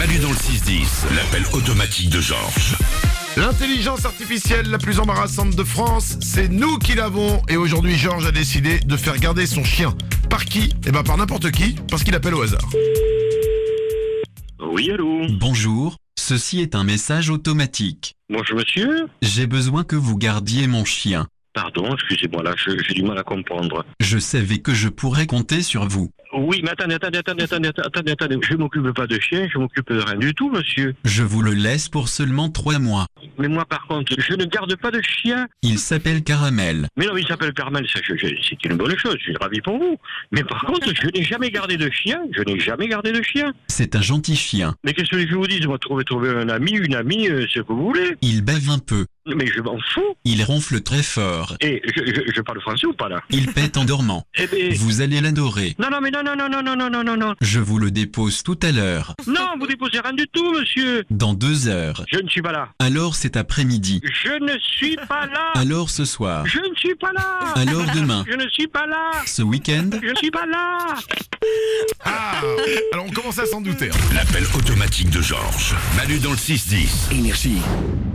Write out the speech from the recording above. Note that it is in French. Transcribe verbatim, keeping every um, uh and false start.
Manu dans le six dix, l'appel automatique de Georges. L'intelligence artificielle la plus embarrassante de France, c'est nous qui l'avons. Et aujourd'hui, Georges a décidé de faire garder son chien. Par qui? Eh ben par n'importe qui, parce qu'il appelle au hasard. Oui, allô? Bonjour, ceci est un message automatique. Bonjour, monsieur. J'ai besoin que vous gardiez mon chien. Pardon, excusez-moi, là, je- j'ai du mal à comprendre. Je savais que je pourrais compter sur vous. Oui, mais attendez, attendez, attendez, attendez, attendez, attendez. Je m'occupe pas de chien, je m'occupe de rien du tout, monsieur. Je vous le laisse pour seulement trois mois. Mais moi, par contre, je ne garde pas de chien. Il s'appelle Caramel. Mais non, mais il s'appelle Carmel, ça, je- je- c'est une bonne chose, je suis ravi pour vous. Mais par contre, je n'ai jamais gardé de chien, je n'ai jamais gardé de chien. C'est un gentil chien. Mais qu'est-ce que je vous dis? Moi, trouver, trouver un ami, une amie, euh, ce que vous voulez. Il bave un peu. Mais je m'en fous. Il ronfle très fort. Et je, je, je parle français ou pas, là? Il pète en dormant. Eh ben... Vous allez l'adorer. Non, non, mais non, non, non, non, non, non, non, non, non. Je vous le dépose tout à l'heure. Non, vous déposez rien du tout, monsieur. Dans deux heures. Je ne suis pas là. Alors cet après-midi. Je ne suis pas là. Alors ce soir. Je ne suis pas là. Alors demain. Je ne suis pas là. Ce week-end. Je ne suis pas là. Ah, alors on commence à s'en douter. L'appel automatique de Georges. Manu dans le six dix. Énergie.